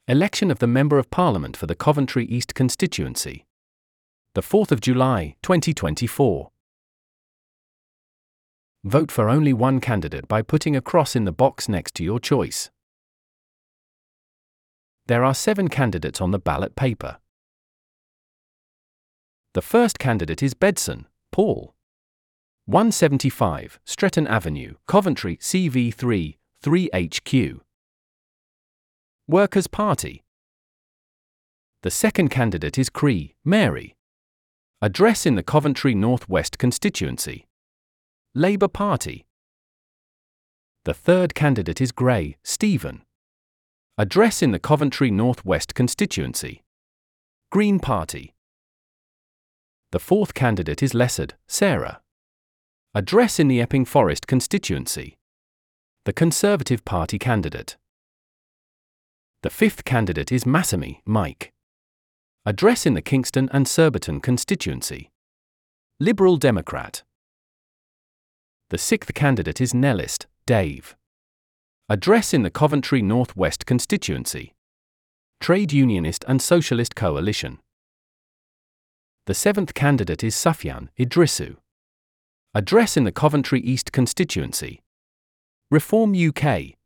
Election of the Member of Parliament for the Coventry East constituency. The 4th of July, 2024. Vote for only one candidate by putting a cross in the box next to your choice. There are 7 candidates on the ballot paper. The first candidate is Bedson, Paul. 175, Stretton Avenue, Coventry, CV3, 3HQ. Workers' Party. The second candidate is Cree, Mary. Address in the Coventry North West constituency. Labour Party. The third candidate is Gray, Stephen. Address in the Coventry North West constituency. Green Party. The fourth candidate is Lessard, Sarah. Address in the Epping Forest constituency. The Conservative Party candidate. The fifth candidate is Massamy, Mike. Address in the Kingston and Surbiton constituency. Liberal Democrat. The sixth candidate is Nellist, Dave. Address in the Coventry North West constituency. Trade Unionist and Socialist Coalition. The seventh candidate is Sufyan Idrisu. Address in the Coventry East constituency. Reform UK.